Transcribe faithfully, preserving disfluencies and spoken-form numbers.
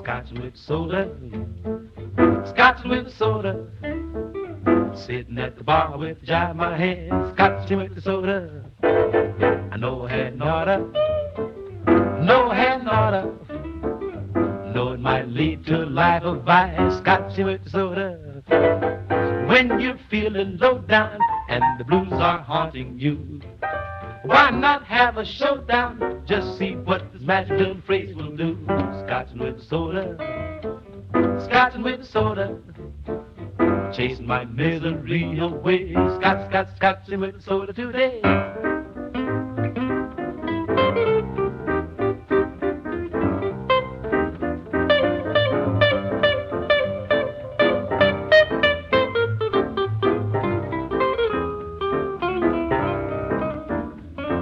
Scotching with soda, scotching with soda. Sitting at the bar with a jive in my hand, scotching with the soda. I know I hadn't oughta, no I hadn't oughta. Know it might lead to a life of vice, scotching with the soda. When you're feeling low down and the blues are haunting you, why not have a showdown? Just see what this magic little phrase will do. Scotching with the soda, scotching with the soda. Chasing my misery away, scotch, scotch, scotching with the soda today.